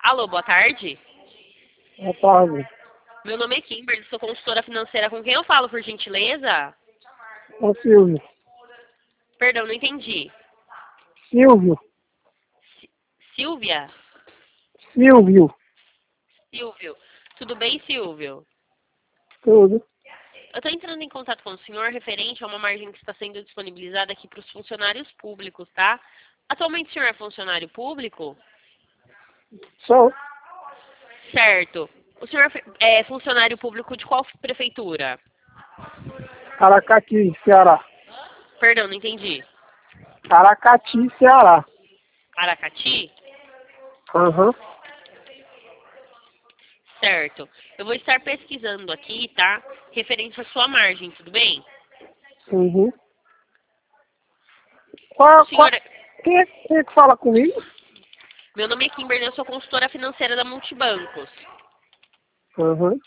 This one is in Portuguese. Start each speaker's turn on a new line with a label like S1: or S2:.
S1: Alô, boa tarde.
S2: Boa tarde.
S1: Meu nome é Kimberly, sou consultora financeira. Com quem eu falo, por gentileza?
S2: É Silvio.
S1: Perdão, não entendi.
S2: Silvio.
S1: Silvia?
S2: Silvio.
S1: Silvio. Tudo bem, Silvio?
S2: Tudo.
S1: Eu estou entrando em contato com o senhor referente a uma margem que está sendo disponibilizada aqui para os funcionários públicos, tá? Atualmente o senhor é funcionário público?
S2: Sou.
S1: Certo. O senhor é funcionário público de qual prefeitura?
S2: Aracati, Ceará.
S1: Perdão, não entendi.
S2: Aracati, Ceará.
S1: Aracati?
S2: Aham.
S1: Certo. Eu vou estar pesquisando aqui, tá? Referente à sua margem, tudo bem?
S2: Uhum.
S1: O senhor...
S2: Quem é que fala comigo?
S1: Meu nome é Kimberly, eu sou consultora financeira da Multibancos.
S2: Aham.